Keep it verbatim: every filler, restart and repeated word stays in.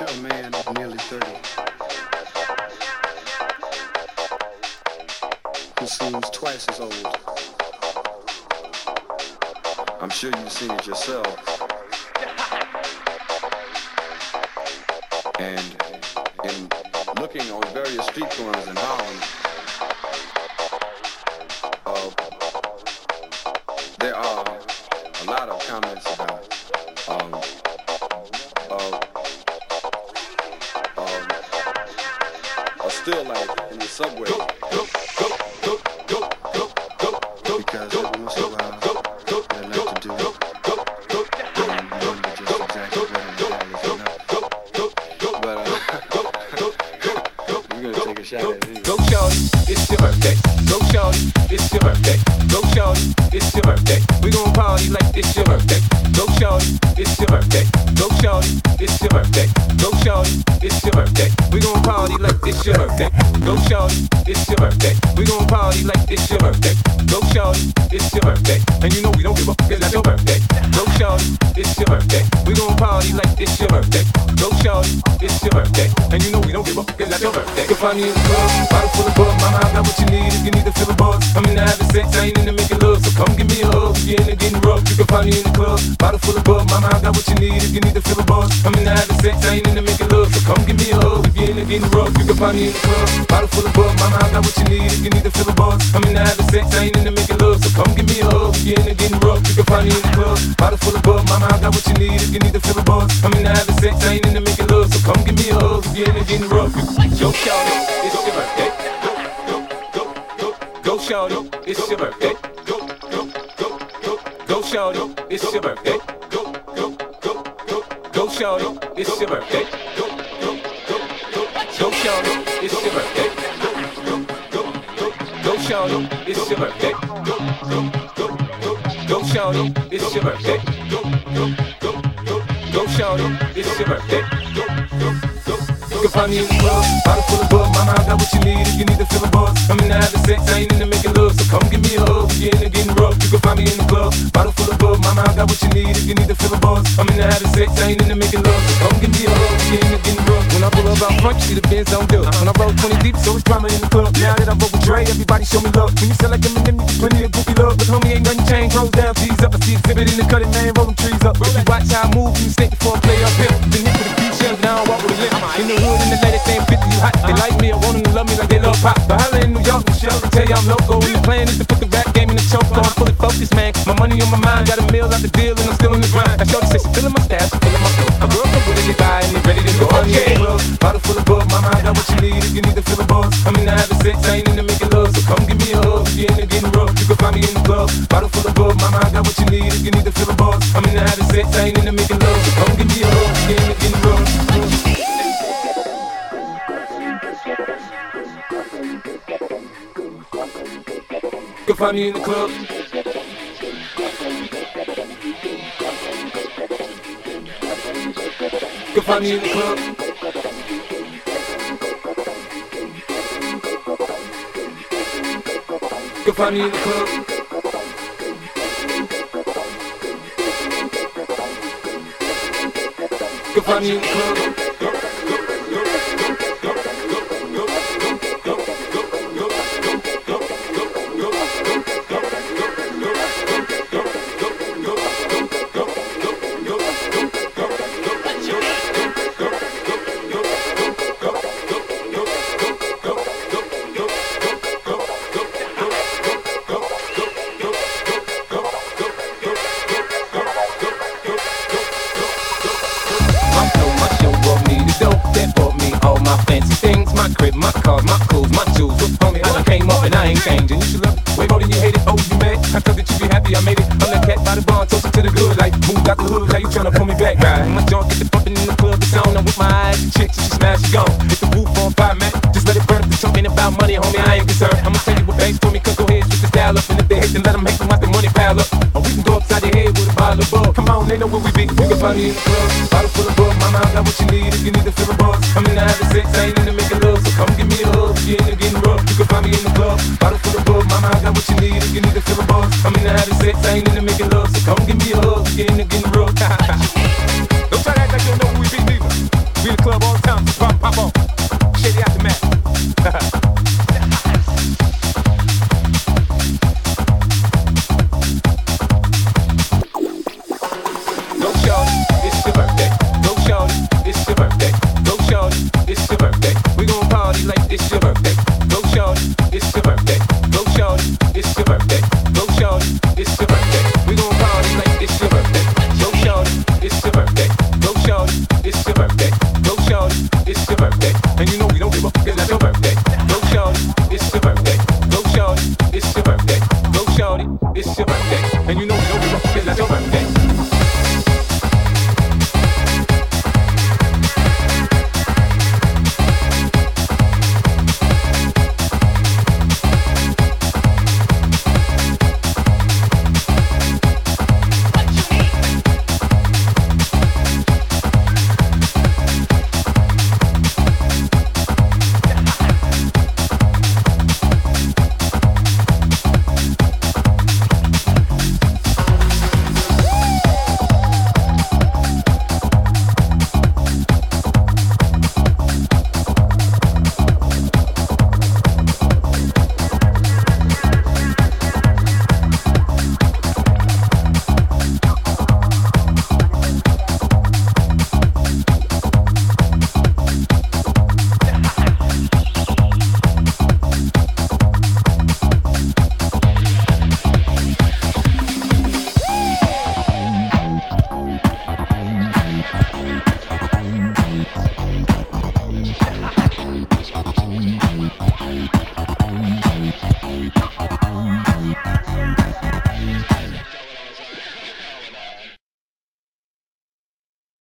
Picture a man of nearly thirty who seems twice as old. I'm sure you've seen it yourself. And in looking on various street corners in Harlem, uh, there are a lot of comments about um, uh, um, a still life in the subway. Because every once in a while, what I like to do, and remember just exactly what I'm doing. But uh, we're gonna take a shot at it. Go shorty, it's your birthday. Go shorty, it's your birthday. Go shorty, it's your birthday. We gon' party like it's your birthday. Go shorty, it's your birthday. Go shorty, it's your birthday. Go shorty, it's your birthday. We gon' party like it's your birthday. Go shorty, it's your birthday. We gon' party like it's your birthday. Go shorty, it's your birthday. And you know we don't give up, cause that's your birthday. Go shorty, it's your birthday. We gon' party like it's your birthday. Go shorty, it's your birthday. And you know we don't give up, cause that's your birthday. You can find me in the club, bottle full of bug. Mama, I got what you need if you need to fill a buzz. I'm in the having sex, I ain't in the making love. So come give me a hug if you're in the getting rough. You can find me in the club, bottle full of bug. Mama, I got what you need if you need to fill a buzz. I'm in the having sex, I ain't in the making love. So come give me a hug if you're in the getting rough. You can find me in the club, bottle full of bug. Mama, I got what you need if you need to fill a buzz. I'm in the having sex, I ain't in the making love. So come give me a hug if you're in the getting rough. You can find me in the club, bottle full of bug. Mama, I got what you need if you need to fill a buzz. I'm in the having sex, I ain't in the making love. So come give me a hug if you're in the getting rough. Yo, shout it, it's your birthday. Go shorty, it's your birthday. Go, go, go, go, go shorty, it's your birthday. Go, go, go, go, go shorty, it's your birthday. Go, go, go, go, go shorty, it's your birthday. Go, go, go, go, go shorty, it's your birthday. Go, go, go, go, go shorty, it's your birthday. Go, go, go, go, go shorty, it's your birthday. Go, go, go. You can find me in the club, bottle full of bug. Mama, I got what you need if you need to fill a buzz. I'm in the having sex, I ain't in the making love. So come give me a hug if you're in the getting rough. You can find me in the club, bottle full of bug. Mama, I got what you need if you need to fill a buzz. I'm in the having sex, I ain't in the making love. So come give me a hug if you're in the getting rough. When I pull up out front, you see the Benz on dub. When I roll twenty deep, so it's drama in the club. Now that I roll with Dre, everybody show me love. When you sell like Eminem, you get plenty of goofy love. But homie, ain't nothing changed. Rolls down, G's up. I see exhibit in the cutting, man, roll them trees up. If you watch how I move, you stay before I play up here. The nick with the beat shells, now I walk with a limp. In the hood, in the lady saying fifty, you hot. They like me, I want them to love me like they love pop. But holla in New York, Michelle, they tell you I'm local. And the plan is to put the rap game in the choke. So I'm fully focused, man. My money on my mind, got a meal out the deal, and I'm still in the grind. Now shorty says she feeling my stash, she feeling my flow. A girl come with it, they buy, and they ready to go. Okay. Bottle full of bug, mama, I got what you need if you need to fill a buzz. I'm in the having sex, I ain't in the making love. So come give me a hug if you're in the getting rough. You can find me in the club, bottle full of bug, mama, I got what you need if you need to fill a buzz. I'm in the having sex, I ain't in the making love. So come give me a hug if you're in the getting rough. You can find me in the club. You can find me in the club. You can find me in the club. You can find me in the club. My cars, my clothes, my jewels. Look, homie, I came up and I ain't changing. You should love it way more than you hate it. Oh, you mad? I thought that you be happy I made it. I'm that cat by the bar, toasted to the good. Like, moved out the hood, now you tryna pull me back, right? My junk get the bumping in the club, it's on. I'm with my eyes, the chicks, and she smash, she gone. Hit the roof on fire, man. Just let it burn. If you're talking about money, homie, I ain't concerned. I'ma tell you what banks for me, cause go ahead, switch the style up. And if they hate, then let them hate them, watch the money pile up. Or we can go upside your head with a bottle of bug. Come on, they know where we be. You can find me in the club, bottle full of bug. Mama, I got what you need if you need to fill a buzz. I'm in the having sex, I ain't in the making love. So come give me a hug if you're in the getting rough. You can find me in the club, bottle full of bug. Mama, I got what you need if you need to fill a buzz. I'm in the having sex, I ain't in the making love. So come give me a hug if you're in the getting